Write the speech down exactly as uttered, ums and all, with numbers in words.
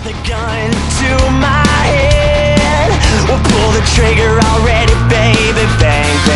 the gun to my head. We'll pull the trigger already, baby, bang.